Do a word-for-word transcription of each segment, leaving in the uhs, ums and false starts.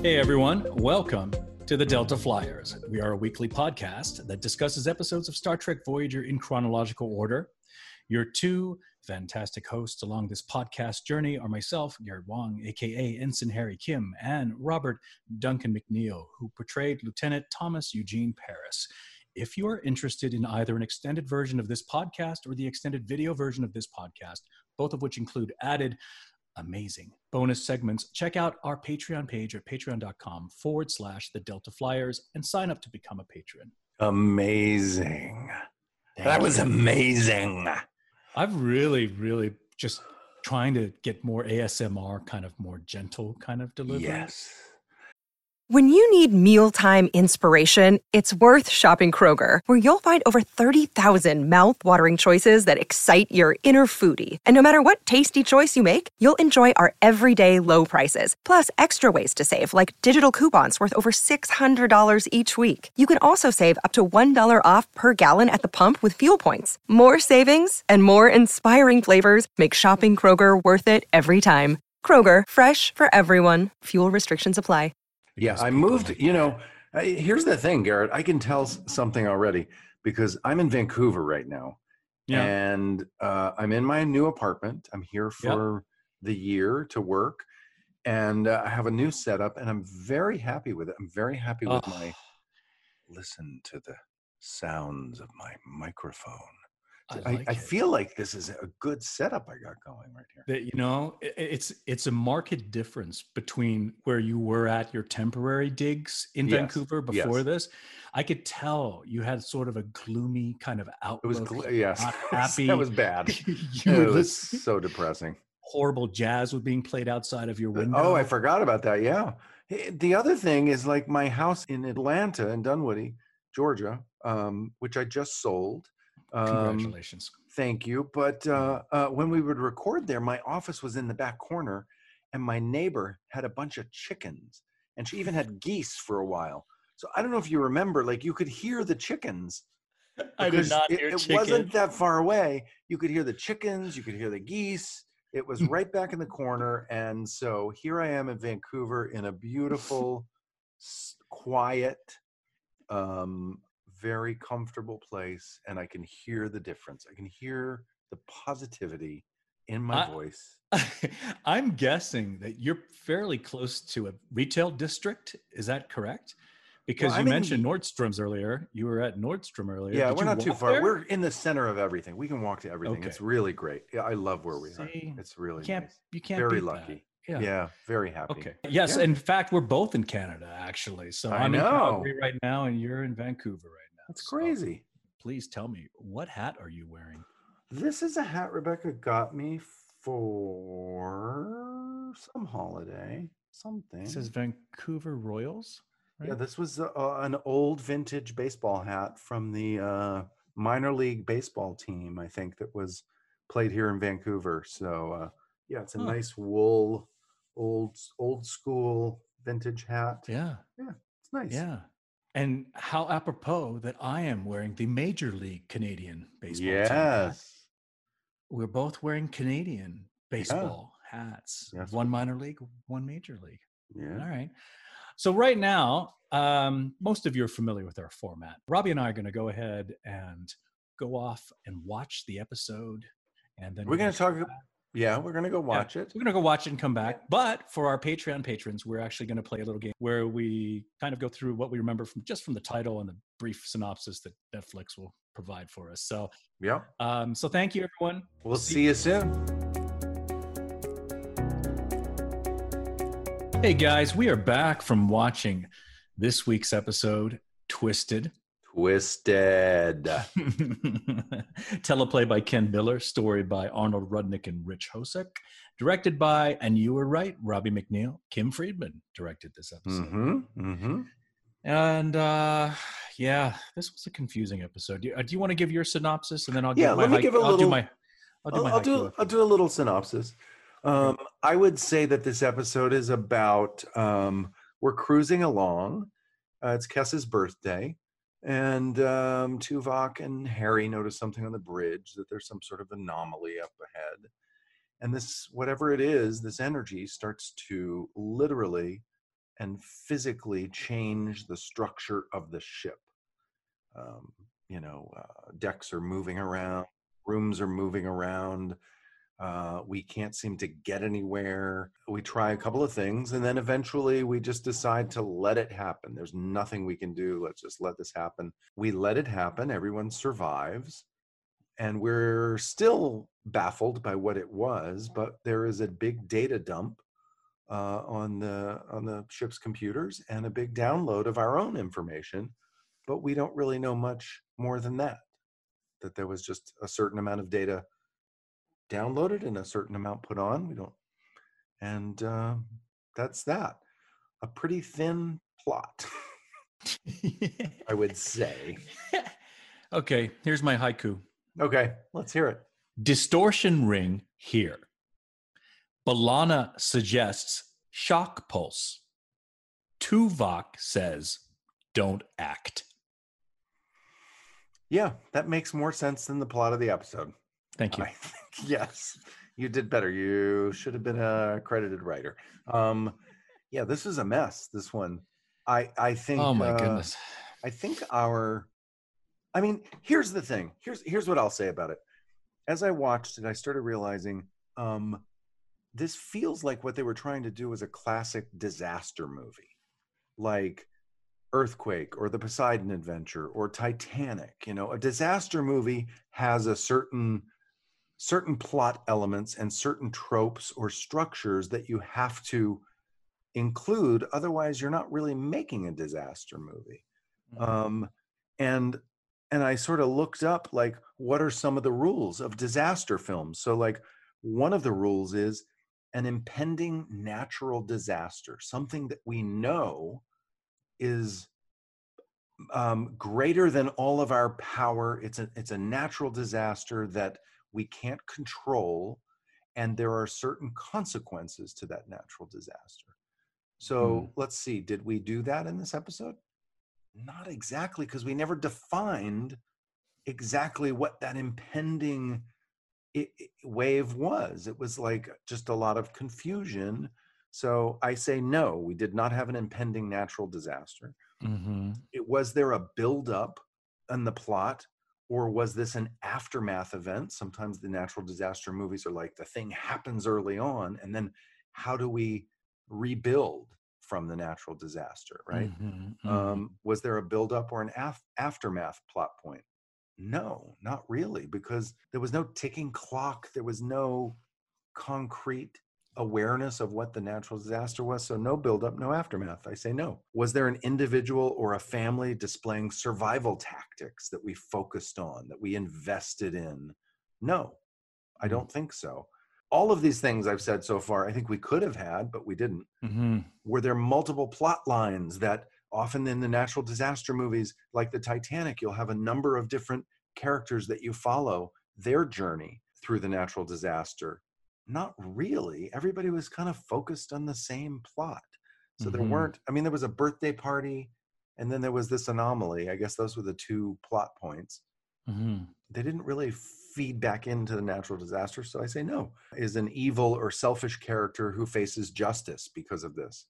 Hey everyone, welcome to the Delta Flyers. We are a weekly podcast that discusses episodes of Star Trek Voyager in chronological order. Your two fantastic hosts along this podcast journey are myself, Garrett Wang, aka Ensign Harry Kim, and Robert Duncan McNeil, who portrayed Lieutenant Thomas Eugene Paris. If you are interested in either an extended version of this podcast or the extended video version of this podcast, both of which include added amazing bonus segments, check out our Patreon page at patreon.com forward slash the Delta Flyers and sign up to become a patron. Amazing. Thank that you. was amazing. I've really, really just trying to get more A S M R, kind of more gentle kind of delivery. Yes. When you need mealtime inspiration, it's worth shopping Kroger, where you'll find over thirty thousand mouth-watering choices that excite your inner foodie. And no matter what tasty choice you make, you'll enjoy our everyday low prices, plus extra ways to save, like digital coupons worth over six hundred dollars each week. You can also save up to one dollar off per gallon at the pump with fuel points. More savings and more inspiring flavors make shopping Kroger worth it every time. Kroger, fresh for everyone. Fuel restrictions apply. Yeah, I moved, you know, I, here's the thing, Garrett. I can tell s- something already because I'm in Vancouver right now. Yeah. And uh, I'm in my new apartment. I'm here for the year to work. And uh, I have a new setup, and I'm very happy with it. I'm very happy with Oh. my, listen to the sounds of my microphone. I, I, like I it. feel like this is a good setup I got going right here. That, you know, it- it's it's a marked difference between where you were at your temporary digs in Yes, Vancouver before yes. this. I could tell you had sort of a gloomy kind of It outlook. was, gl- yes, not happy. that was bad. you It were was listening. so depressing. Horrible jazz was being played outside of your window. Oh, I forgot about that. Yeah. Hey, the other thing is like my house in Atlanta, in Dunwoody, Georgia, um, which I just sold. Um, Congratulations. Thank you. But uh, uh, when we would record there, my office was in the back corner, and my neighbor had a bunch of chickens, and she even had geese for a while. So I don't know if you remember, like you could hear the chickens. I did because not it, hear it chicken. wasn't that far away. You could hear the chickens, you could hear the geese. It was right back in the corner. And so here I am in Vancouver in a beautiful, s- quiet, um, very comfortable place. And I can hear the difference. I can hear the positivity in my I- voice. I'm guessing that you're fairly close to a retail district. Is that correct? Because Well, you I'm in- mentioned Nordstrom's earlier. You were at Nordstrom earlier. Yeah, Did we're you not too walk far. there? We're in the center of everything. We can walk to everything. Okay. It's really great. Yeah, I love where we are. See, It's really you can't, nice. you can't Very beat lucky. that. Yeah. very happy. Okay. Yes. Yeah. In fact, we're both in Canada, actually. So I I'm in know. Calgary right now, and you're in Vancouver right now. That's So crazy. please tell me, what hat are you wearing? This is a hat Rebecca got me for some holiday, something. It says Vancouver Royals. Right? Yeah, this was uh, an old vintage baseball hat from the uh, minor league baseball team, I think, that was played here in Vancouver. So, uh, yeah, it's a Huh. nice wool, old old school vintage hat. Yeah. It's nice. Yeah. And how apropos that I am wearing the Major League Canadian baseball team hat. Yes. We're both wearing Canadian baseball hats. Yes, One we- minor league, one major league. Yeah. All right. So right now, um, most of you are familiar with our format. Robbie and I are going to go ahead and go off and watch the episode. And then We're going gonna to talk. come back. Yeah, we're going to go Yeah, watch it. so we're going to go watch it and come back. But for our Patreon patrons, we're actually going to play a little game where we kind of go through what we remember from just from the title and the brief synopsis that Netflix will provide for us. So, Yeah. um, so thank you, everyone. We'll see you soon. Hey guys, we are back from watching this week's episode, Twisted. Twisted. Teleplay by Ken Miller, story by Arnold Rudnick and Rich Hosek, directed by, and you were right, Robbie McNeil. Kim Friedman directed this episode. Mm-hmm. Mm-hmm. And uh, yeah, this was a confusing episode. Do you, uh, do you want to give your synopsis, and then I'll give Yeah, my let me haiku- give a I'll do little- my I'll do I'll, my I'll haiku do after I'll do a little synopsis. Um, I would say that this episode is about um, we're cruising along. Uh, it's Kessa's birthday, and um, Tuvok and Harry notice something on the bridge, that there's some sort of anomaly up ahead, and this whatever it is, this energy starts to literally and physically change the structure of the ship. Um, you know, uh, decks are moving around, rooms are moving around. Uh, we can't seem to get anywhere. We try a couple of things, and then eventually we just decide to let it happen. There's nothing we can do. Let's just let this happen. We let it happen. Everyone survives. And we're still baffled by what it was, but there is a big data dump uh, on the on the ship's computers and a big download of our own information, but we don't really know much more than that. That there was just a certain amount of data downloaded and a certain amount put on. We don't, and uh, that's that. A pretty thin plot, I would say. Okay, here's my haiku. Okay, let's hear it. Distortion ring here. B'Elanna suggests shock pulse. Tuvok says, don't act. Yeah, that makes more sense than the plot of the episode. Thank you. I think, yes, you did better. You should have been a credited writer. Um, yeah, this is a mess, this one. I, I think... Oh, my uh, goodness. I think our... I mean, here's the thing. Here's here's what I'll say about it. As I watched it, I started realizing um, this feels like what they were trying to do was a classic disaster movie, like Earthquake or The Poseidon Adventure or Titanic. You know, a disaster movie has a certain certain plot elements and certain tropes or structures that you have to include. Otherwise, you're not really making a disaster movie. Mm-hmm. Um, and And I sort of looked up, like, what are some of the rules of disaster films? So, like, one of the rules is an impending natural disaster, something that we know is um, greater than all of our power. It's a, it's a natural disaster that we can't control, and there are certain consequences to that natural disaster. So hmm. let's see, did we do that in this episode? Not exactly, because we never defined exactly what that impending it, it, wave was. It was like just a lot of confusion. So I say no, we did not have an impending natural disaster. Mm-hmm. It, was there a buildup in the plot, or was this an aftermath event? Sometimes the natural disaster movies are like the thing happens early on, and then how do we rebuild from the natural disaster, right? Mm-hmm, mm-hmm. Um, was there a buildup or an af- aftermath plot point? No, not really, because there was no ticking clock. There was no concrete awareness of what the natural disaster was. So no buildup, no aftermath. I say no. Was there an individual or a family displaying survival tactics that we focused on, that we invested in? No, I don't mm-hmm. think so. All of these things I've said so far, I think we could have had, but we didn't. Mm-hmm. Were there multiple plot lines that often in the natural disaster movies, like the Titanic, you'll have a number of different characters that you follow their journey through the natural disaster? Not really. Everybody was kind of focused on the same plot. So mm-hmm. there weren't, I mean, there was a birthday party, and then there was this anomaly. I guess those were the two plot points. Mm-hmm. They didn't really feed back into the natural disaster. So I say no. Is an evil or selfish character who faces justice because of this?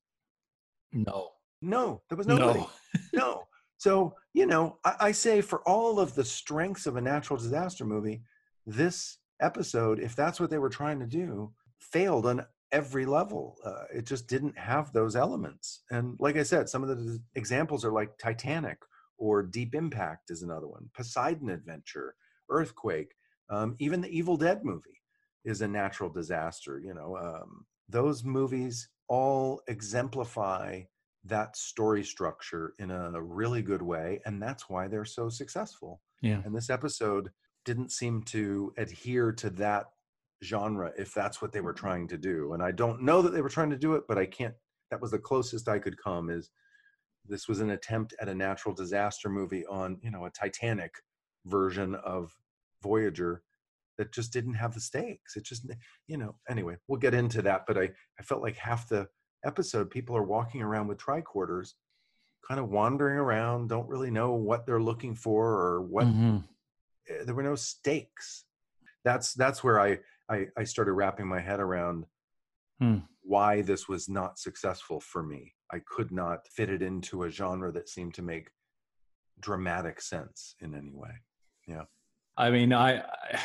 No. No, there was nobody. No. no. So, you know, I, I say for all of the strengths of a natural disaster movie, this episode, if that's what they were trying to do, failed on every level. Uh, it just didn't have those elements. And like I said, some of the examples are like Titanic, or Deep Impact is another one, Poseidon Adventure, Earthquake, um, even the Evil Dead movie is a natural disaster. You know, um, those movies all exemplify that story structure in a really good way, and that's why they're so successful. Yeah. And this episode didn't seem to adhere to that genre, if that's what they were trying to do. And I don't know that they were trying to do it, but I can't, that was the closest I could come, is this was an attempt at a natural disaster movie on, you know, a Titanic version of Voyager that just didn't have the stakes. It just, you know, anyway, we'll get into that. But I, I felt like half the episode, people are walking around with tricorders, kind of wandering around, don't really know what they're looking for or what, mm-hmm. there were no stakes. That's, that's where I, I, I started wrapping my head around hmm. why this was not successful for me. I could not fit it into a genre that seemed to make dramatic sense in any way. Yeah. I mean, I,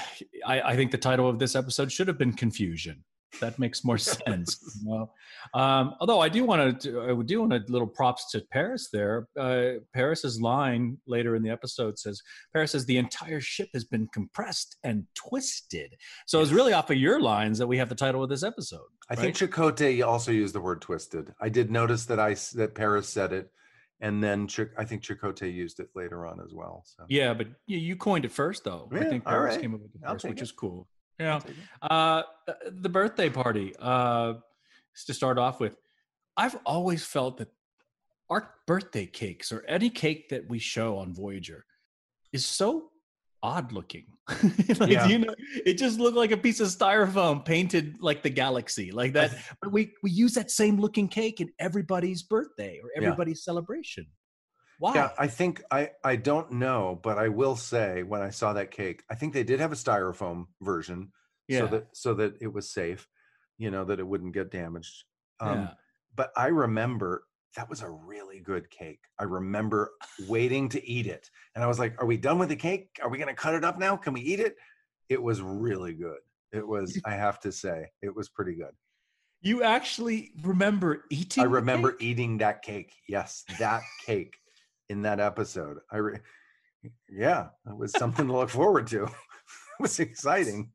I, I think the title of this episode should have been Confusion. That makes more sense. You know? um, although I do want to, I do want a little props to Paris there. Uh, Paris's line later in the episode says, Paris says the entire ship has been compressed and twisted. So it's really off of your lines that we have the title of this episode. I right? think Chakotay also used the word twisted. I did notice that I that Paris said it, and then Ch- I think Chakotay used it later on as well. So Yeah, but you, you coined it first, though. Yeah, I think all Paris right. came up with it I'll first, take which it. is cool. Yeah. take it. Uh, the birthday party. Uh, to start off with, I've always felt that our birthday cakes or any cake that we show on Voyager is so odd looking. like Yeah. you know, it just looked like a piece of styrofoam painted like the galaxy, like that. But we we use that same looking cake in everybody's birthday or Yeah. everybody's celebration. Why? Yeah, I think I I don't know, but I will say when I saw that cake, I think they did have a styrofoam version, Yeah. so that so that it was safe, you know, that it wouldn't get damaged. Um, Yeah. But I remember that was a really good cake. I remember waiting to eat it, and I was like, "Are we done with the cake? Are we going to cut it up now? Can we eat it?" It was really good. It was, I have to say, it was pretty good. You actually remember eating? I the remember cake? eating that cake. Yes, that cake in that episode. I, re- yeah, it was something to look forward to. It was exciting.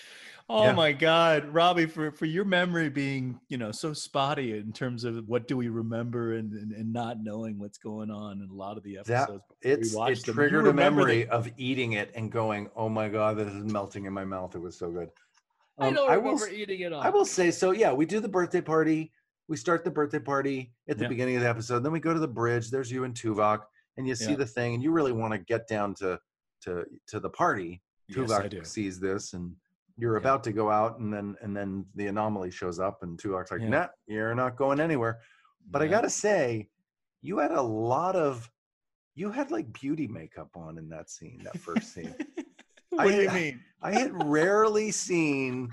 Oh Yeah. my God, Robbie, for, for your memory being, you know, so spotty in terms of what do we remember and, and, and not knowing what's going on in a lot of the That episodes. before we it's it watched them. You triggered a remember memory the- of eating it and going, "Oh my God, this is melting in my mouth." It was so good. I Um, don't I remember will, eating it all. I will say so. Yeah, we do the birthday party. We start the birthday party at the Yeah. beginning of the episode. Then we go to the bridge. There's you and Tuvok, and you see Yeah. the thing, and you really want to get down to to to the party. Yes, I Tuvok do. sees this, and you're Yeah. about to go out, and then and then the anomaly shows up, and Tuvok's like, Yeah. "Nah, you're not going anywhere." But I Yeah. gotta say, you had a lot of, you had like beauty makeup on in that scene, that first scene. What do I- you mean? I had rarely seen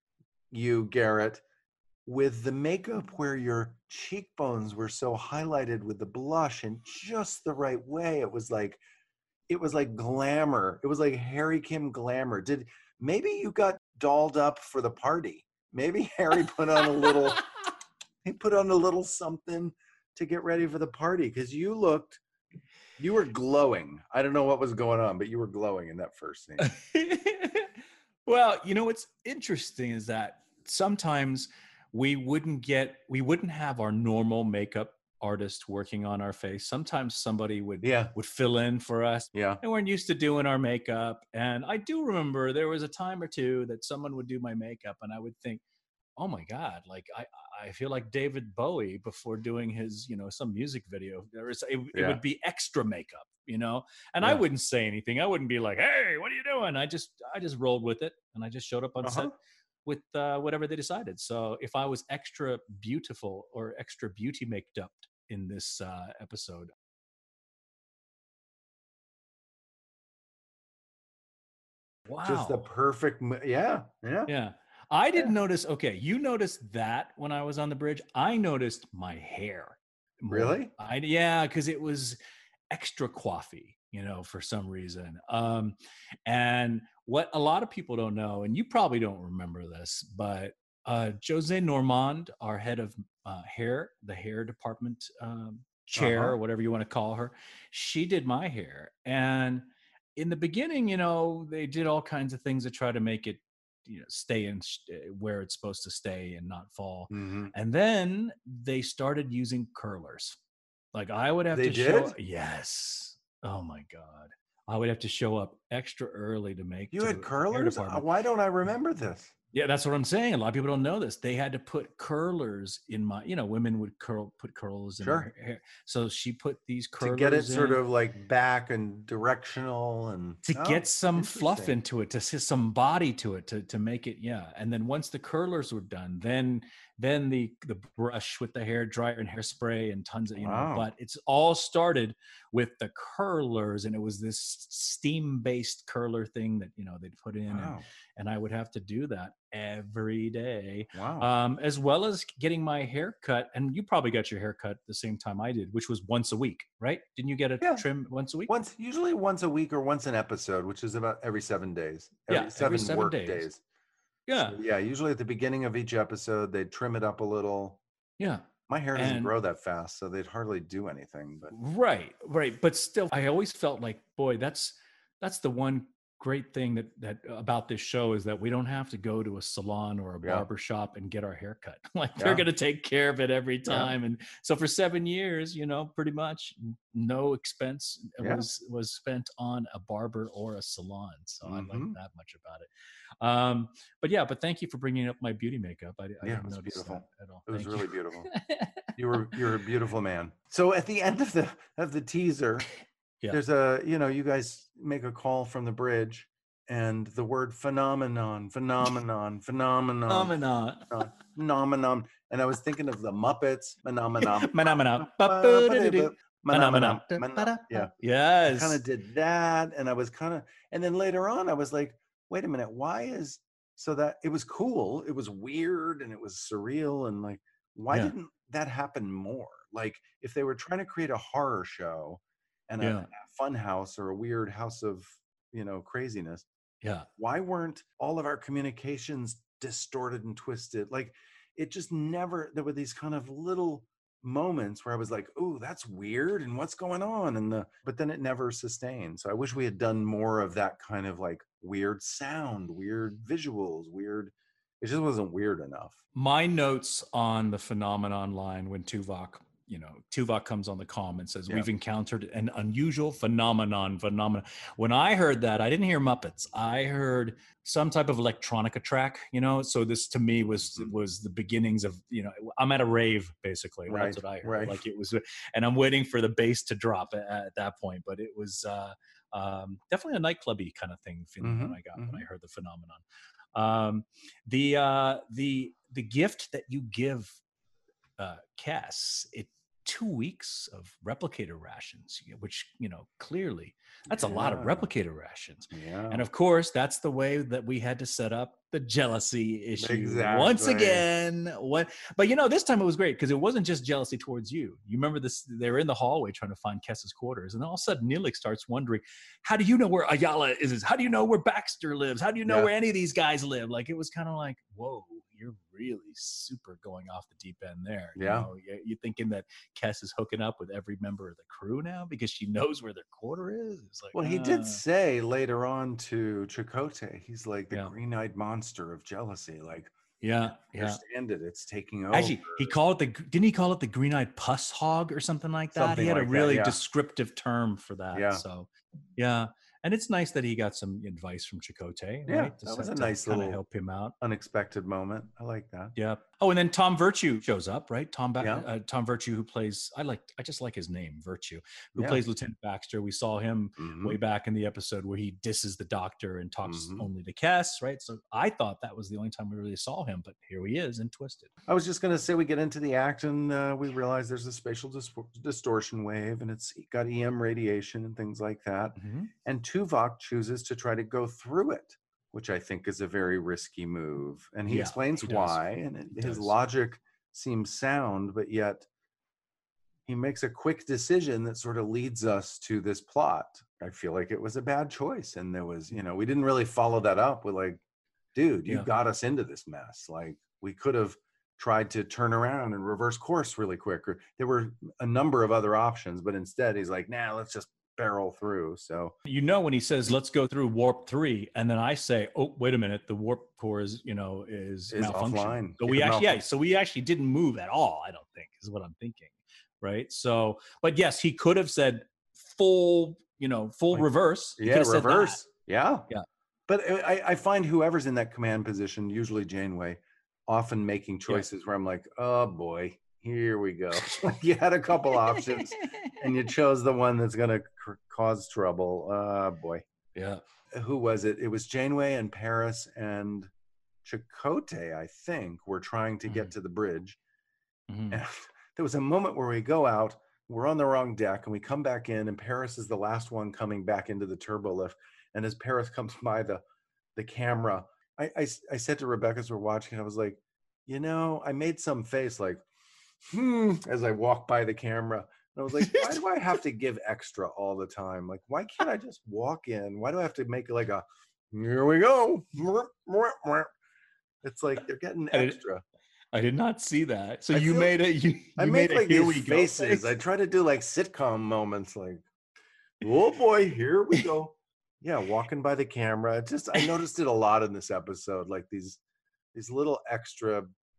you, Garrett, with the makeup where your cheekbones were so highlighted with the blush in just the right way. It was like, it was like glamour. It was like Harry Kim glamour. Did maybe you got dolled up for the party? Maybe Harry put on a little, he put on a little something to get ready for the party, because you looked, you were glowing. I don't know what was going on, but you were glowing in that first scene. Well, you know what's interesting is that sometimes we wouldn't get, we wouldn't have our normal makeup artist working on our face. Sometimes somebody would Yeah, would fill in for us. yeah. And weren't used to doing our makeup. And I do remember there was a time or two that someone would do my makeup, and I would think, oh my God, like I, I feel like David Bowie before doing his, you know, some music video. There was, it, it Yeah. would be extra makeup, you know, and I Yeah. wouldn't say anything. I wouldn't be like, hey, what are you doing? I just, I just rolled with it, and I just showed up on set Uh-huh. with uh, whatever they decided. So if I was extra beautiful or extra beauty maked up in this uh, episode, wow, Just the perfect, mo- yeah, yeah. yeah. I didn't notice. Okay, you noticed that when I was on the bridge. I noticed my hair. more. Really? I yeah, because it was extra coiffy, you know, for some reason. Um, and what a lot of people don't know, and you probably don't remember this, but uh, Jose Normand, our head of uh, hair, the hair department um, chair, Uh-huh. or whatever you want to call her, she did my hair. And in the beginning, you know, they did all kinds of things to try to make it, you know, stay in sh- where it's supposed to stay and not fall. Mhm. And then they started using curlers. Like I would have They to show. did? Yes. Oh my God. I would have to show up extra early to make. You to had the hair curlers? Uh, department. Why don't I remember this? Yeah, that's what I'm saying. A lot of people don't know this. They had to put curlers in my, you know, women would curl, put curls in Sure. their hair. So she put these To curlers get it sort in of like back and directional and to Oh, get some fluff interesting. into it, to see some body to it, to to make it, yeah. And then once the curlers were done, then then the the brush with the hair dryer and hairspray and tons of, you know. Wow. But it's all started with the curlers, and it was this steam-based paste curler thing that, you know, they'd put in. Wow. And, and I would have to do that every day. Wow. Um, as well as getting my hair cut. And you probably got your hair cut the same time I did, which was once a week, right? Didn't you get a Yeah. trim once a week? Once, usually once a week or once an episode, which is about every seven days. Every Yeah, seven, every seven work days. days. Yeah. So, yeah. Usually at the beginning of each episode, they'd trim it up a little. Yeah. My hair doesn't And- grow that fast, so they'd hardly do anything. But Right, right. But still, I always felt like, boy, that's that's the one great thing that that about this show is that we don't have to go to a salon or a Yeah. barber shop and get our hair cut. Like Yeah. they're going to take care of it every Yeah. time. And so for seven years, you know, pretty much no expense Yeah. was was spent on a barber or a salon. So I like Mhm. that much about it. Um, but yeah, but thank you for bringing up my beauty makeup. I, I Yeah, it didn't was notice beautiful. that at all. It was Thank really you. beautiful. You were you're a beautiful man. So at the end of the of the teaser, Yeah. there's a, you know, you guys make a call from the bridge and the word phenomenon, phenomenon, phenomenon, Phenomenon. phenomenon, phenomenon. And I was thinking of the Muppets, phenomenon. Phenomena. Phenomenon. Phenomena. Phenomenon. Yeah. I Yes. kind of did that. And I was kind of, and then later on, I was like, wait a minute, why is, so that it was cool. It was weird and it was surreal. And like, why Yeah. didn't that happen more? Like if they were trying to create a horror show and a, Yeah. a fun house or a weird house of, you know, craziness, Yeah. why weren't all of our communications distorted and twisted? Like it just never, there were these kind of little moments where I was like, oh, that's weird. And what's going on? And the, but then it never sustained. So I wish we had done more of that kind of like weird sound, weird visuals, weird, it just wasn't weird enough. My notes on the phenomenon line when Tuvok, you know, Tuvok comes on the comm and says, Yeah. we've encountered an unusual phenomenon, phenomenon. When I heard that, I didn't hear Muppets. I heard some type of electronica track, you know? So this to me was, Mhm. was the beginnings of, you know, I'm at a rave basically. Right, That's what I heard. right. Like it was, and I'm waiting for the bass to drop at, at that point, but it was uh, um, definitely a nightclubby kind of thing feeling that Mhm, I got when mhm. I heard the phenomenon. Um, the uh, the the gift that you give uh, Cass, it two weeks of replicator rations, which you know clearly that's a lot of Yeah. replicator rations, Yeah. and of course that's the way that we had to set up the jealousy issue once Exactly. again. What? But you know this time it was great because it wasn't just jealousy towards you. You remember this? They're in the hallway trying to find Kessa's quarters, and then all of a sudden Neelix starts wondering, "How do you know where Ayala is? How do you know where Baxter lives? How do you know Yeah. where any of these guys live?" Like it was kind of like, whoa, you're really super going off the deep end there. You Yeah. know, you- you're thinking that Kess is hooking up with every member of the crew now because she knows where their quarter is. It's like, Well, he uh, did say later on to Chakotay, he's like the Yeah. green-eyed monster of jealousy. Like, yeah, yeah. understand it, it's taking over. Actually, he called it the didn't he call it the green-eyed pus hog or something like that? Something he had like a that, really yeah. descriptive term for that. Yeah. So, yeah, and it's nice that he got some advice from Chakotay. Yeah, right? To that was set- a to nice kinda little- help him out. Unexpected moment. I like that. Yeah. Oh, and then Tom Virtue shows up, right? Tom ba- Yeah. uh, Tom Virtue, who plays I like I just like his name, Virtue, who Yeah. plays Lieutenant Baxter. We saw him Mhm. way back in the episode where he disses the doctor and talks Mhm. only to Cass, right? So I thought that was the only time we really saw him, but here he is in Twisted. I was just going to say we get into the act and uh, we realize there's a spatial dis- distortion wave and it's got E M radiation and things like that. And Tuvok chooses to try to go through it, which I think is a very risky move. And he Yeah, explains he does. why. And it, He his does. logic seems sound, but yet he makes a quick decision that sort of leads us to this plot. I feel like it was a bad choice. And there was, you know, we didn't really follow that up with like, dude, you Yeah. got us into this mess. Like we could have tried to turn around and reverse course really quick. Or there were a number of other options, but instead he's like, nah, let's just barrel through. So You know when he says let's go through warp three, and then I say, oh wait a minute, the warp core is you know is, Is malfunction. offline. So we Yeah, actually yeah, malfunc- so we actually didn't move at all. I don't think is what I'm thinking, right? So, but yes, he could have said full, you know, full Like, reverse. He yeah, could have said that. reverse. Yeah. Yeah. But I, I find whoever's in that command position, usually Janeway, often making choices where I'm like, oh boy, here we go. You had a couple options and you chose the one that's going to cr- cause trouble. Uh, boy. Yeah. Who was it? It was Janeway and Paris and Chakotay, I think, were trying to get Mhm. to the bridge. Mhm. And there was a moment where we go out, we're on the wrong deck, and we come back in, and Paris is the last one coming back into the turbo lift. And as Paris comes by the the camera, I, I, I said to Rebecca as we're watching, I was like, you know, I made some face like, hmm, as I walked by the camera. And I was like, why do I have to give extra all the time? Like, why can't I just walk in? Why do I have to make like a, here we go. It's like they're getting extra. I did not see that. So I you feel, made it. You, you I made make a like here these we go faces. face. I try to do like sitcom moments, like, oh boy, here we go. Yeah, walking by the camera. Just I noticed it a lot in this episode, like these these little extra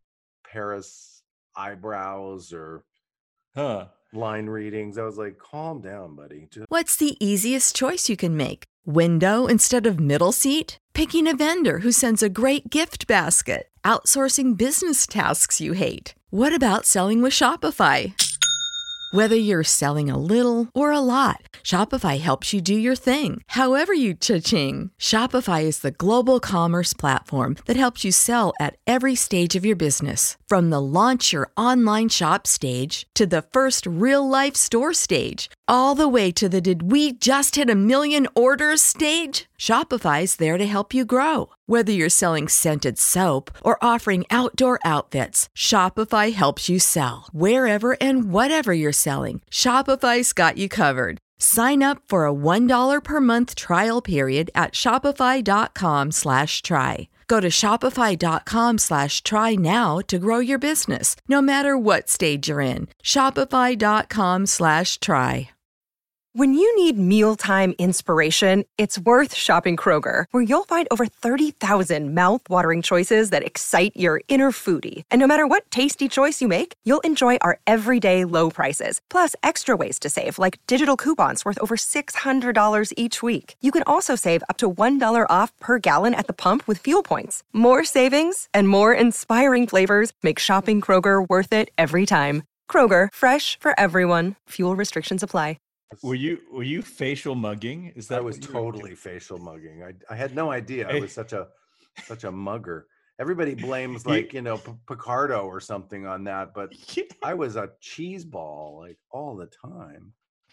Paris eyebrows or Huh. line readings. I was like, calm down, buddy. Just- What's the easiest choice you can make? Window instead of middle seat? Picking a vendor who sends a great gift basket? Outsourcing business tasks you hate? What about selling with Shopify? Whether you're selling a little or a lot, Shopify helps you do your thing, however you cha-ching. Shopify is the global commerce platform that helps you sell at every stage of your business. From the launch your online shop stage to the first real-life store stage, all the way to the did we just hit a million orders stage. Shopify's there to help you grow. Whether you're selling scented soap or offering outdoor outfits, Shopify helps you sell. Wherever and whatever you're selling, Shopify's got you covered. Sign up for a one dollar per month trial period at shopify.com slash try. Go to shopify.com slash try now to grow your business, no matter what stage you're in. Shopify.com slash try. When you need mealtime inspiration, it's worth shopping Kroger, where you'll find over thirty thousand mouth-watering choices that excite your inner foodie. And no matter what tasty choice you make, you'll enjoy our everyday low prices, plus extra ways to save, like digital coupons worth over six hundred dollars each week. You can also save up to one dollar off per gallon at the pump with fuel points. More savings and more inspiring flavors make shopping Kroger worth it every time. Kroger, fresh for everyone. Fuel restrictions apply. Were you were you facial mugging? Is that I was what you were totally doing? facial mugging. I I had no idea I was such a such a mugger. Everybody blames like, you know, P- Picardo or something on that, but I was a cheese ball like all the time.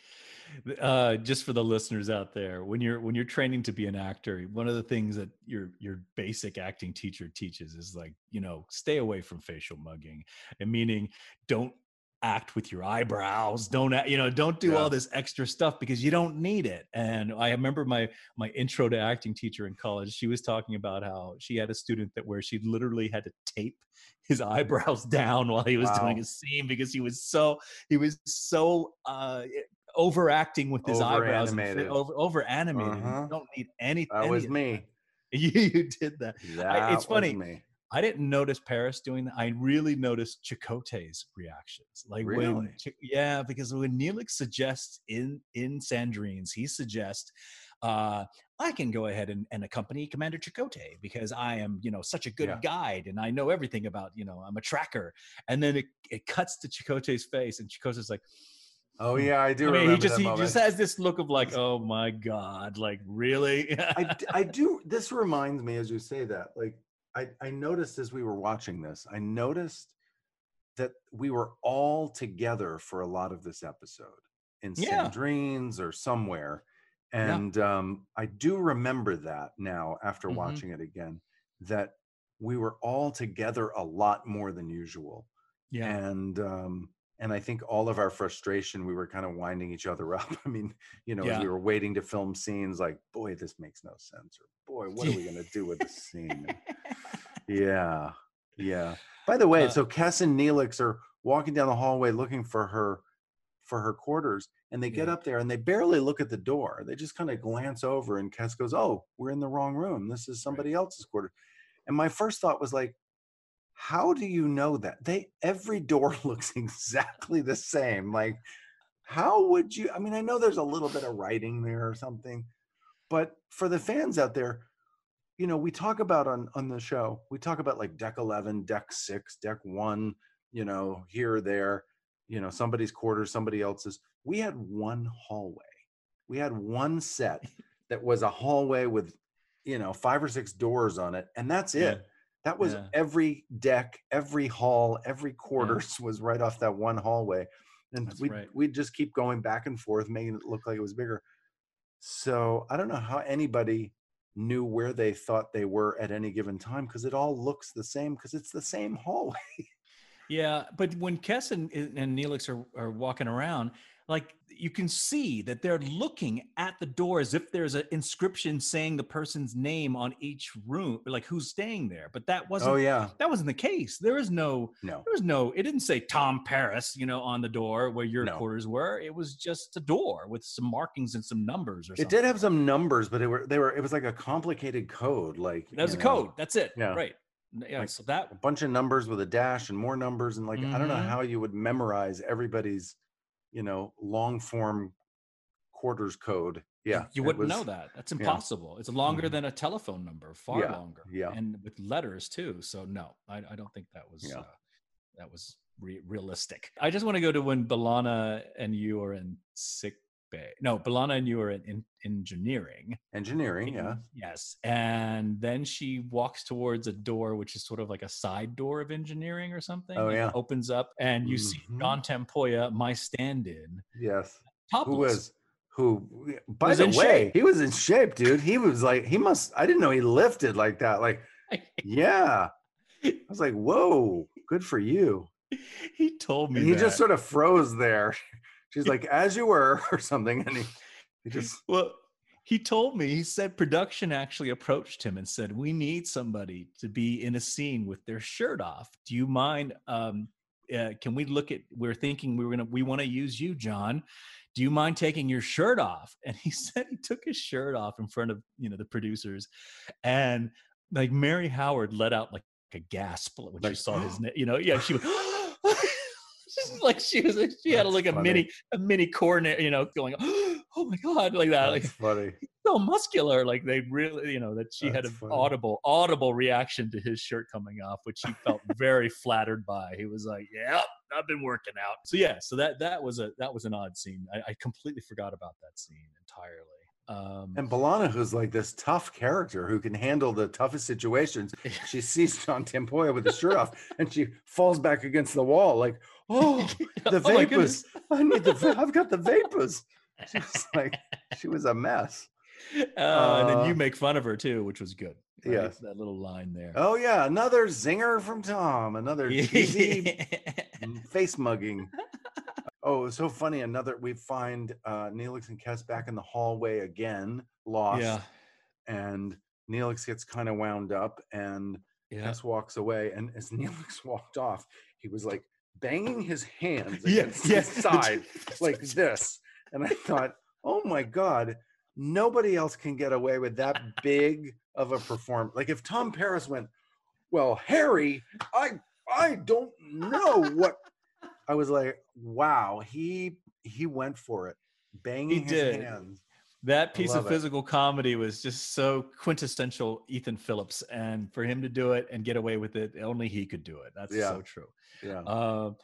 Uh, just for the listeners out there, when you're when you're training to be an actor, one of the things that your your basic acting teacher teaches is like, you know, stay away from facial mugging, and meaning don't act with your eyebrows, don't act, you know, don't do Yeah. all this extra stuff because you don't need it. And I remember my my intro to acting teacher in college, she was talking about how she had a student that where she literally had to tape his eyebrows down while he was Wow. doing a scene because he was so he was so uh overacting with his eyebrows and Over-animated. fi- over over animated. Uh-huh. You don't need any. That any was of me. You, you did that. That I, it's was funny. me. I didn't notice Paris doing that. I really noticed Chakotay's reactions. Like when, Really? Ch- yeah, because when Neelix suggests in in Sandrine's, he suggests, uh, I can go ahead and, and accompany Commander Chakotay because I am, you know, such a good Yeah. guide and I know everything about, you know, I'm a tracker. And then it, it cuts to Chakotay's face, and Chakotay's like, Oh yeah, I do I mean, remember he just that he moment. just has this look of like, oh my god, like really? I, d- I do. This reminds me as you say that, like I, I noticed as we were watching this, I noticed that we were all together for a lot of this episode in Yeah. Sandrine's or somewhere. Yeah. And um, I do remember that now after Mhm. watching it again, that we were all together a lot more than usual. Yeah. And um, and I think all of our frustration, we were kind of winding each other up. I mean, you know, as Yeah. we were waiting to film scenes, like, boy, this makes no sense, or boy, what are we gonna do with this scene? Yeah, yeah. By the way, Uh, so Kes and Neelix are walking down the hallway looking for her for her quarters, and they get Yeah. up there and they barely look at the door. They just kind of glance over, and Kes goes, "Oh, we're in the wrong room. This is somebody else's quarters." And my first thought was like, how do you know that? They every door looks exactly the same. Like, how would you? I mean, I know there's a little bit of writing there or something, but for the fans out there, you know, we talk about on on the show, we talk about like deck eleven, deck six, deck one, you know, here or there, you know, somebody's quarters, somebody else's. We had one hallway. We had one set that was a hallway with, you know, five or six doors on it, and that's it. Yeah. That was Yeah. every deck, every hall, every quarters was right off that one hallway. And That's we right. we'd just keep going back and forth, making it look like it was bigger. So I don't know how anybody knew where they thought they were at any given time, because it all looks the same, because it's the same hallway. Yeah, but when Kes and, and Neelix are, are walking around, like you can see that they're looking at the door as if there's an inscription saying the person's name on each room, like who's staying there. But that wasn't. Oh yeah, that wasn't the case. There is no. no, There was no. It didn't say Tom Paris, you know, on the door where your No. quarters were. It was just a door with some markings and some numbers or something. it did have some numbers, but they were they were. It was like a complicated code. Like That was you a know, code. That's it. Yeah. Right. Yeah. Like so that. a bunch of numbers with a dash and more numbers, and like I don't know Mhm. how you would memorize everybody's, you know, long form quarters code. Yeah, You it wouldn't was- know that. That's impossible. It's longer Mhm. than a telephone number, far Yeah, longer. yeah. And with letters too. So no, I, I don't think that was Yeah. uh, that was re- realistic. I just want to go to when B'Elanna and you are in sick bay. No, B'Elanna and you are in, in engineering. Engineering, yeah. Yes. And then she walks towards a door, which is sort of like a side door of engineering or something. Oh, and it yeah. opens up and you see Mhm. John Tempoya, my stand-in, Yes. topless. Who was who by Was the in way, shape. he was in shape, dude. He was like, he must I didn't know he lifted like that. Like, yeah. I was like, whoa, good for you. He told me And he that. just sort of froze there. She's like, as you were, or something. And he, he just Well, he told me, he said production actually approached him and said, we need somebody to be in a scene with their shirt off. Do you mind? Um, uh, can we look at, we're thinking we we're going to, we want to use you, John. Do you mind taking your shirt off? And he said he took his shirt off in front of, you know, the producers, and like Mary Howard let out like a gasp when Like, she saw his, na- you know, yeah, she was like, she was, she had That's like a funny. mini, a mini coronary, you know, going, oh my God, like that. that's Like, funny. so muscular, like they really, you know, that she had That's an funny. audible audible reaction to his shirt coming off, which he felt very flattered by. He was like, yeah, I've been working out. So yeah, so that that was a that was an odd scene. I, I completely forgot about that scene entirely. Um And B'Elanna, who's like this tough character who can handle the toughest situations, she sees John Tempoya with his shirt off, and she falls back against the wall, like, "Oh, the Oh my vapors! I need the. va- I've got the vapors." She was like, she was a mess. uh, and then Uh, you make fun of her too, which was good. right? Yes. That little line there. Oh yeah, another zinger from Tom. Another cheesy face mugging. Oh, it was so funny. Another, we find uh, Neelix and Kes back in the hallway again, lost. Yeah. And Neelix gets kind of wound up, and Yeah. Kes walks away. And as Neelix walked off, he was like banging his hands Yeah, against yeah. his side like this. And I thought, oh my God, nobody else can get away with that big of a performance. Like if Tom Paris went, well, Harry, I I don't know what. I was like, wow, he he went for it, banging his did. hands. That piece of love it. physical comedy was just so quintessential Ethan Phillips, and for him to do it and get away with it, only he could do it. That's Yeah. so true. Yeah. Um,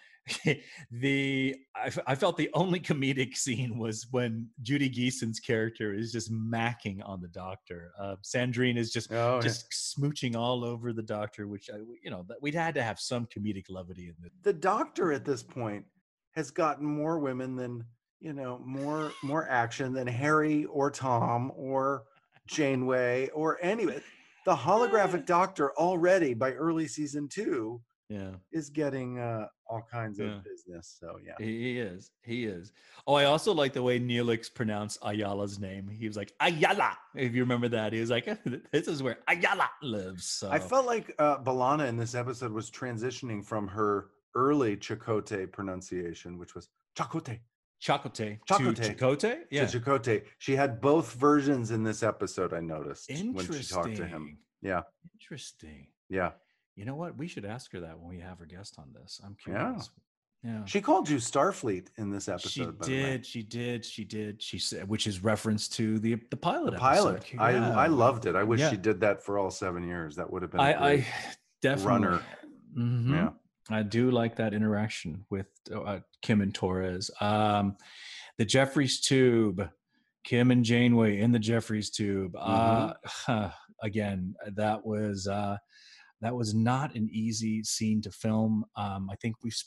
the I, f- I felt the only comedic scene was when Judy Geeson's character is just macking on the doctor. Uh, Sandrine is just Oh, yeah. just smooching all over the doctor, which I, you know, that we'd had to have some comedic levity in it. The doctor at this point has gotten more women than, you know, more more action than Harry or Tom or Janeway or any. The holographic doctor already by early season two Yeah. is getting uh, all kinds Yeah. of business. So yeah. He he is. He is. Oh, I also like the way Neelix pronounced Ayala's name. He was like, Ayala. If you remember that, he was like, this is where Ayala lives. So I felt like uh, B'Elanna in this episode was transitioning from her early Chakotay pronunciation, which was Chakotay, Chakotay, Chakotay. to Chakotay. Yeah. to Chakotay. She had both versions in this episode, I noticed, when Interesting. she talked to him. Yeah, Interesting. yeah. You know what? We should ask her that when we have her guest on this. I'm Yeah. curious. Yeah. She called you Starfleet in this episode, She by the way. did. She did. She did. She said, which is reference to the the pilot. The pilot. episode. I, Yeah. I loved it. I wish Yeah. she did that for all seven years. That would have been a I, I great definitely. runner. Mhm. Yeah. I do like that interaction with uh, Kim and Torres. Um, the Jeffries tube, Kim and Janeway in the Jeffries tube. Uh, again, that was uh, that was not an easy scene to film. Um, I think we spoke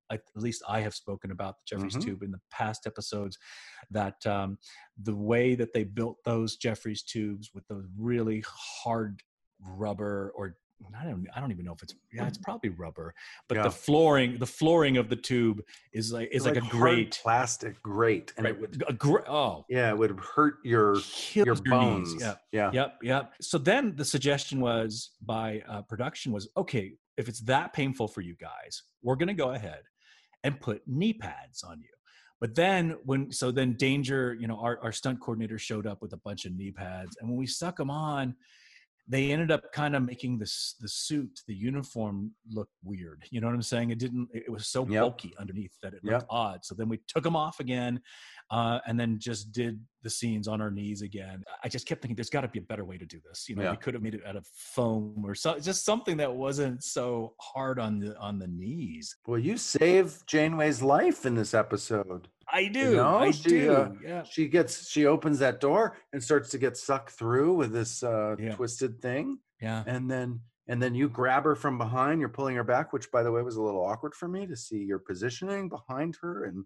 at least I have spoken about the Jeffries Mhm. tube in the past episodes, that um, the way that they built those Jeffries tubes with those really hard rubber, or I don't, I don't even know if it's, yeah, it's probably rubber, but the Yeah. flooring, the flooring of the tube is like, is like, like a hard grate. plastic grate, and Right. it would A gra- oh, yeah, it would hurt your kills your your knees. bones. Yep. Yeah. Yep. Yep. So then the suggestion was by uh, production was, okay, if it's that painful for you guys, we're going to go ahead and put knee pads on you. But then when, so then Danger, you know, our, our stunt coordinator showed up with a bunch of knee pads, and when we stuck them on, they ended up kind of making this the suit, the uniform, look weird. You know what I'm saying? It didn't. It was so Yep. bulky underneath that it looked Yep. odd. So then we took them off again, uh, and then just did the scenes on our knees again. I just kept thinking, there's got to be a better way to do this. You know, Yeah. we could have made it out of foam or so, just something that wasn't so hard on the on the knees. Well, you saved Janeway's life in this episode. I do. You know, I she, do. uh, yeah. She gets she opens that door and starts to get sucked through with this uh, Yeah. twisted thing, Yeah. and then and then you grab her from behind. You're pulling her back, which, by the way, was a little awkward for me to see your positioning behind her and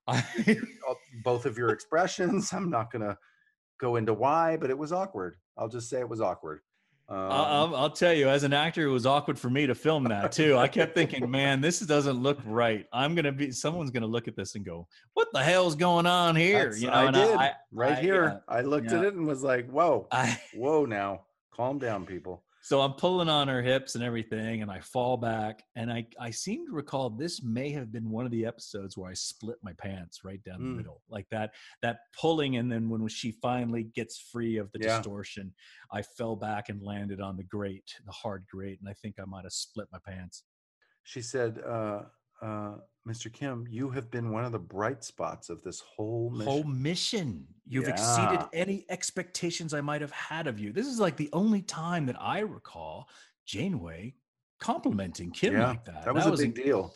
both of your expressions. I'm not gonna go into why, but it was awkward. I'll just say it was awkward. Um, I'll, I'll tell you, as an actor, it was awkward for me to film that too. I kept thinking, man, this doesn't look right. I'm going to be, someone's going to look at this and go, what the hell's going on here? that's- You know, I and did I, right I, here. yeah, I looked at yeah. it and was like, "Whoa, I, whoa!" Now, calm down, people. so I'm pulling on her hips and everything, and I fall back. And I, I seem to recall this may have been one of the episodes where I split my pants right down the Mm. middle, like that, that pulling. And then when she finally gets free of the Yeah. distortion, I fell back and landed on the grate, the hard grate. And I think I might have split my pants. She said, uh, uh, "Mister Kim, you have been one of the bright spots of this whole mission." Whole mission. You've exceeded Yeah. any expectations I might have had of you. This is like the only time that I recall Janeway complimenting Kim Yeah, like that. that was a big in- deal.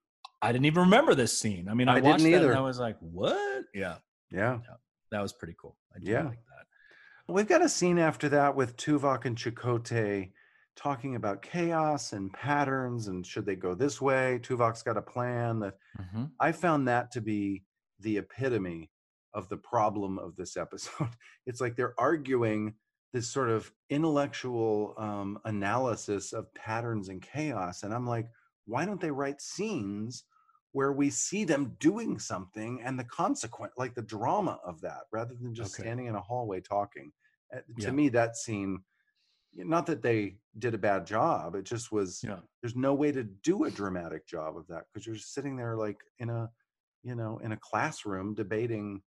I didn't even remember this scene. I mean, I, I watched didn't that either. and I was like, "What?" Yeah, Yeah. that was pretty cool. I did Yeah. like that. We've got a scene after that with Tuvok and Chakotay talking about chaos and patterns and should they go this way. Tuvok's got a plan. That Mhm. I found that to be the epitome of the problem of this episode. It's like they're arguing this sort of intellectual um, analysis of patterns and chaos. And I'm like, why don't they write scenes where we see them doing something and the consequent, like the drama of that, rather than just Okay. standing in a hallway talking? Uh, Yeah. To me, that scene, not that they did a bad job, it just was, Yeah. there's no way to do a dramatic job of that because you're just sitting there like in a, you know, in a classroom debating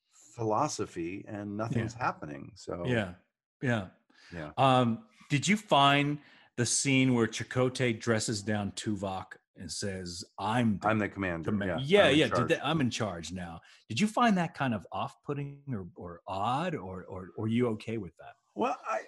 philosophy and nothing's happening. So Yeah. Yeah. yeah. Um, did you find the scene where Chakotay dresses down Tuvok and says, "I'm the I'm the commander. command- Yeah, yeah, I'm in yeah. Did charge. that, I'm in charge now." Did you find that kind of off-putting or, or odd, or, or or are you okay with that? Well, I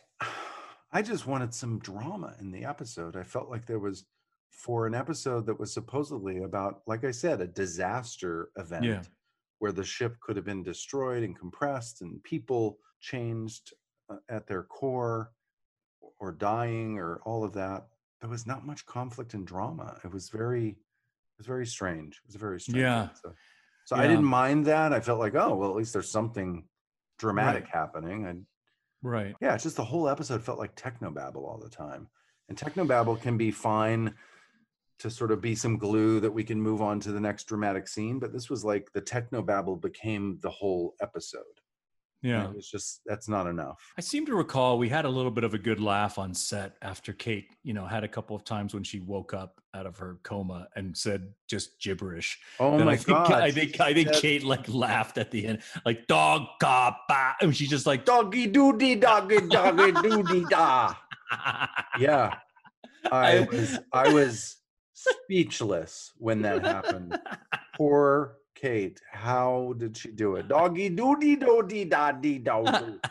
I just wanted some drama in the episode. I felt like there was, for an episode that was supposedly about, like I said, a disaster event Yeah. where the ship could have been destroyed and compressed and people changed uh, at their core or dying or all of that. There was not much conflict and drama. It was very, it was very strange. It was a very strange Yeah. episode. So I Yeah. didn't mind that. I felt like, oh, well, at least there's something dramatic Right. happening. And Right. yeah, it's just the whole episode felt like technobabble all the time. And technobabble can be fine to sort of be some glue that we can move on to the next dramatic scene. But this was like the technobabble became the whole episode. And Yeah. it was just, that's not enough. I seem to recall we had a little bit of a good laugh on set after Kate, you know, had a couple of times when she woke up out of her coma and said just gibberish. Oh And my I think, God. I think I think That- Kate like laughed at the end, like dog ka ba, and she's just like Doggy doody doggy doggy doody da. Yeah. I was I was speechless when that happened. Poor Kate. How did she do it? Doggy doody doody da dee do.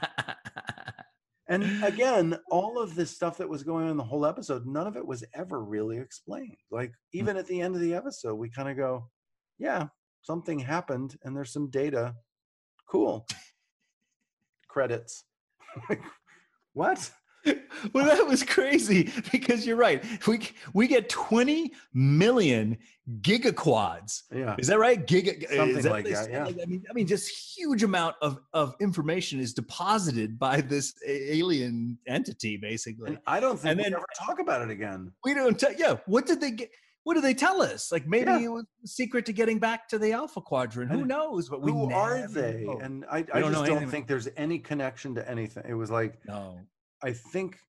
And again, all of this stuff that was going on in the whole episode, none of it was ever really explained. Like even at the end of the episode, we kind of go, yeah, something happened and there's some data. Cool. Credits. Like, what? Well, that was crazy because you're right. We we get twenty million gigaquads. Yeah. Is that right? Giga Something is that like they that, say? yeah. Like, I mean, I mean, just huge amount of of information is deposited by this a- alien entity, basically. And I don't think And we then ever talk about it again. we don't tell. Yeah, what did they get? What did they tell us? Like maybe Yeah. it was the secret to getting back to the Alpha Quadrant. Who And knows? But we Who are never they? know. And I, We I don't know just don't anything. think there's any connection to anything. It was like, No. I think,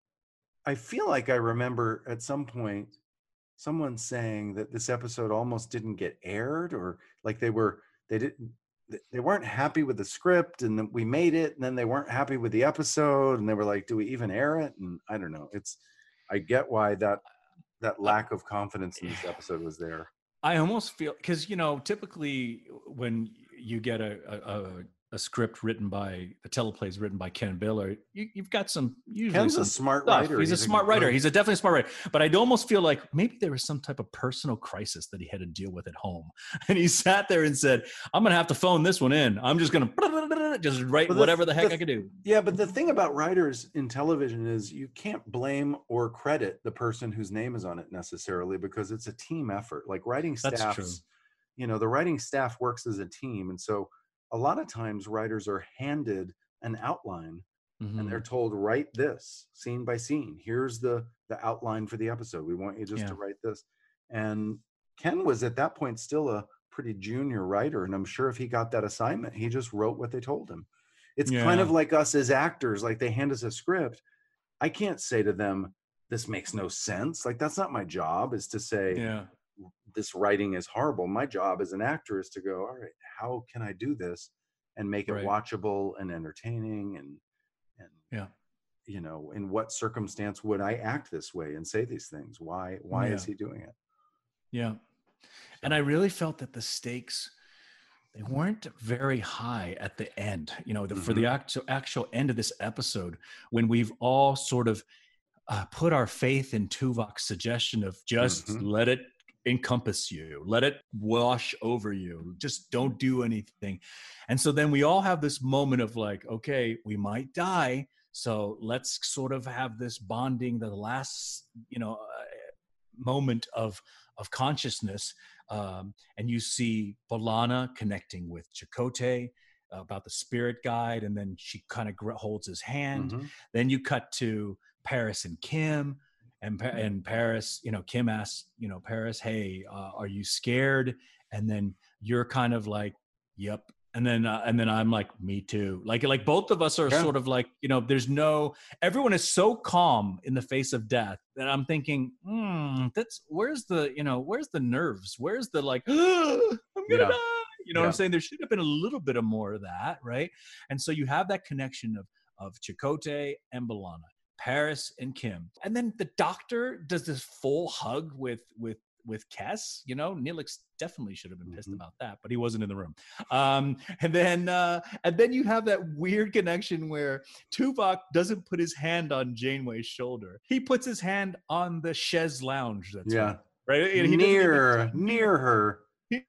I feel like I remember at some point someone saying that this episode almost didn't get aired, or like they were, they didn't, they weren't happy with the script, and then we made it, and then they weren't happy with the episode, and they were like, do we even air it? And I don't know. It's, I get why that, that lack of confidence in this episode was there. I almost feel because, you know, typically when you get a, a, a script written by a teleplays written by Ken Biller, you, you've got some usually Ken's some a smart stuff. writer. He's, He's a a smart writer. good- He's a definitely smart writer. But I'd almost feel like maybe there was some type of personal crisis that he had to deal with at home, and he sat there and said, "I'm going to have to phone this one in. I'm just going to just write Well, the- whatever the heck the- I could do." Yeah, but the thing about writers in television is you can't blame or credit the person whose name is on it necessarily, because it's a team effort. Like writing That's staffs, true. you know, the writing staff works as a team. And so a lot of times writers are handed an outline Mhm. and they're told, write this scene by scene. Here's the the outline for the episode. We want you just Yeah. to write this. And Ken was at that point still a pretty junior writer. And I'm sure if he got that assignment, he just wrote what they told him. It's kind Yeah. of like us as actors, like they hand us a script. I can't say to them, this makes no sense. Like that's not my job, is to say Yeah. this writing is horrible. My job as an actor is to go, all right, how can I do this and make it Right. watchable and entertaining, and and Yeah. you know, in what circumstance would I act this way and say these things? Why why is Yeah. he doing it? Yeah. And I really felt that the stakes, they weren't very high at the end, you know, the, for the actual, actual end of this episode, when we've all sort of uh, put our faith in Tuvok's suggestion of just Mhm. let it encompass you, let it wash over you, just don't do anything. And so then we all have this moment of like, okay, we might die, so let's sort of have this bonding, the last, you know, uh, moment of of consciousness. Um, and you see B'Elanna connecting with Chakotay uh, about the spirit guide, and then she kind of gr- holds his hand. Mhm. Then you cut to Paris and Kim, and Pa- and Paris, you know, Kim asks, you know, Paris, hey, uh, are you scared? And then you're kind of like, yep. And then uh, and then I'm like, me too. Like like both of us are Yeah. sort of like, you know, there's no, everyone is so calm in the face of death that I'm thinking, hmm, that's where's the, you know, where's the nerves? Where's the like, I'm gonna Yeah. die. You know what Yeah. I'm saying? There should have been a little bit of more of that, right? And so you have that connection of of Chakotay and B'Elanna, Paris and Kim, and then the doctor does this full hug with with with Kes. You know, Neelix definitely should have been pissed Mhm. about that, but he wasn't in the room. Um, and then uh, and then you have that weird connection where Tuvok doesn't put his hand on Janeway's shoulder; he puts his hand on the chaise lounge. That's Yeah. right. right? And he doesn't even- Near, near her.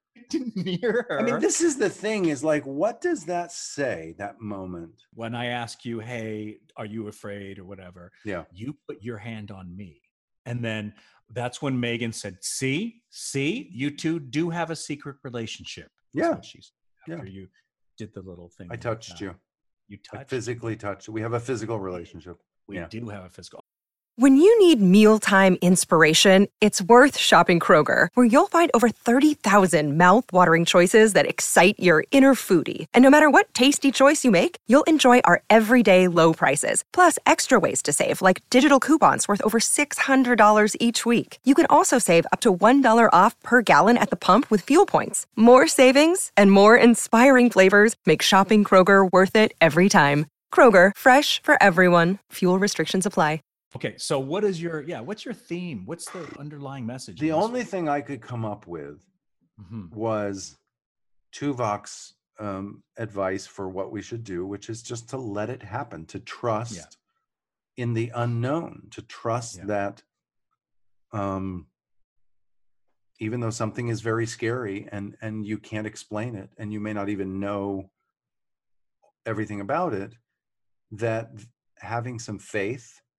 near her. I mean, this is the thing, is like, what does that say, that moment? When I ask you, hey, are you afraid or whatever, Yeah. you put your hand on me. And then that's when Megan said, see, see, you two do have a secret relationship. That's Yeah. what she said after you did the little thing. I like touched that. you. You I touched. physically touched. We have a physical relationship. We yeah. do have a physical. When you need mealtime inspiration, it's worth shopping Kroger, where you'll find over thirty thousand mouthwatering choices that excite your inner foodie. And no matter what tasty choice you make, you'll enjoy our everyday low prices, plus extra ways to save, like digital coupons worth over six hundred dollars each week. You can also save up to one dollar off per gallon at the pump with fuel points. More savings and more inspiring flavors make shopping Kroger worth it every time. Kroger, fresh for everyone. Fuel restrictions apply. Okay, so what is your yeah? What's your theme? What's the underlying message? The in this only one? thing I could come up with Mhm. was Tuvok's um, advice for what we should do, which is just to let it happen, to trust Yeah. in the unknown, to trust Yeah. that um, even though something is very scary and and you can't explain it, and you may not even know everything about it, that having some faith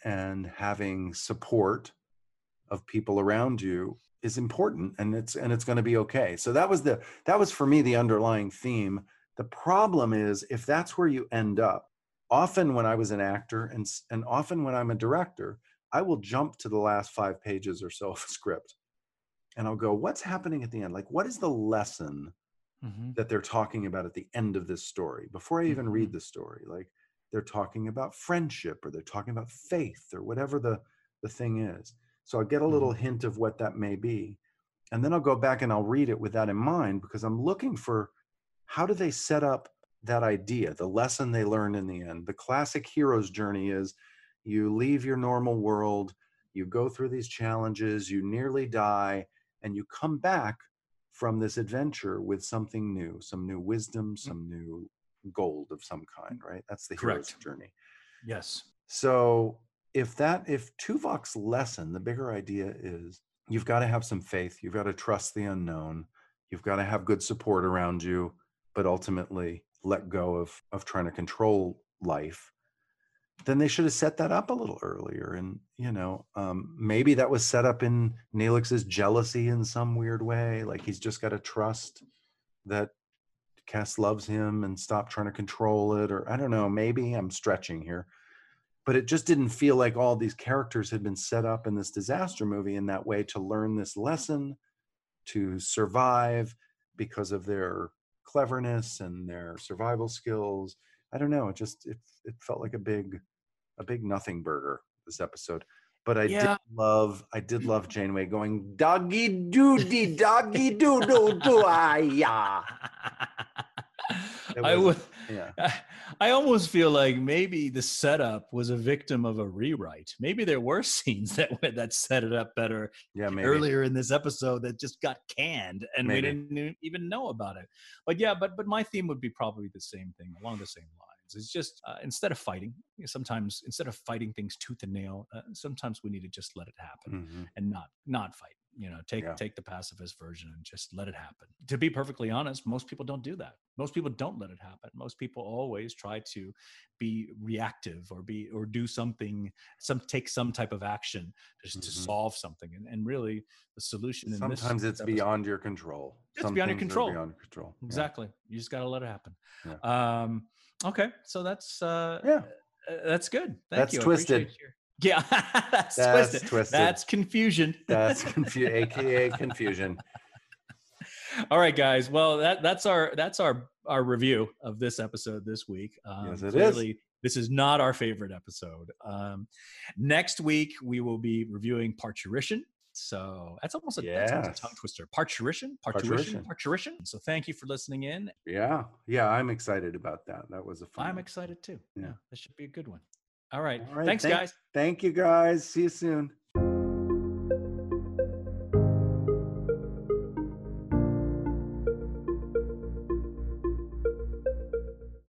and having support of people around you is important, and it's and it's going to be okay. So that was the that was for me the underlying theme. The problem is if that's where you end up, often when I was an actor and and often when I'm a director, I will jump to the last five pages or so of a script and I'll go, what's happening at the end? Like, what is the lesson mm-hmm. that they're talking about at the end of this story before I even mm-hmm. read the story? Like, they're talking about friendship, or they're talking about faith, or whatever the the thing is. So I'll get a little mm-hmm. hint of what that may be. And then I'll go back and I'll read it with that in mind, because I'm looking for, how do they set up that idea, the lesson they learn in the end? The classic hero's journey is you leave your normal world, you go through these challenges, you nearly die, and you come back from this adventure with something new, some new wisdom, some new gold of some kind, right? That's the hero's Correct. Journey. Yes. So if that, if Tuvok's lesson, the bigger idea is you've got to have some faith, you've got to trust the unknown, you've got to have good support around you, but ultimately let go of, of trying to control life, then they should have set that up a little earlier. And, you know, um, maybe that was set up in Neelix's jealousy in some weird way. Like, he's just got to trust that Kes loves him and stop trying to control it. Or I don't know, maybe I'm stretching here. But it just didn't feel like all these characters had been set up in this disaster movie in that way to learn this lesson, to survive because of their cleverness and their survival skills. I don't know. It just, it, it felt like a big, a big nothing burger, this episode. But I yeah. did love, I did love Janeway going, doggy doody, doggy doo doo doo, ah, yeah. I would, yeah. I, I almost feel like maybe the setup was a victim of a rewrite. Maybe there were scenes that that set it up better yeah, maybe. earlier in this episode that just got canned and maybe. we didn't even know about it. But yeah, but but my theme would be probably the same thing, along the same lines. It's just uh, instead of fighting, sometimes instead of fighting things tooth and nail, uh, sometimes we need to just let it happen mm-hmm. and not not fight. You know, take yeah. take the pacifist version and just let it happen. To be perfectly honest, most people don't do that. Most people don't let it happen. Most people always try to be reactive or be or do something, some take some type of action just mm-hmm. to solve something. And, and really, the solution. Sometimes in this it's episode, beyond your control. It's some beyond your control. Beyond control. Exactly. Yeah. You just got to let it happen. Yeah. Um, okay, so that's uh, yeah, uh, that's good. Thank that's you. Twisted. Yeah, that's, that's twisted. twisted. That's confusion. That's confusion, A K A confusion. All right, guys. Well, that that's our that's our our review of this episode this week. Um, yes, it clearly, is. This is not our favorite episode. Um, next week we will be reviewing Parturition. So that's almost a, yes. that's almost a tongue twister. Parturition, Parturition, Parturition. So thank you for listening in. Yeah, yeah, I'm excited about that. That was a fun. I'm one. excited too. Yeah. yeah, this should be a good one. All right. All right. Thanks, thank, guys. Thank you, guys. See you soon.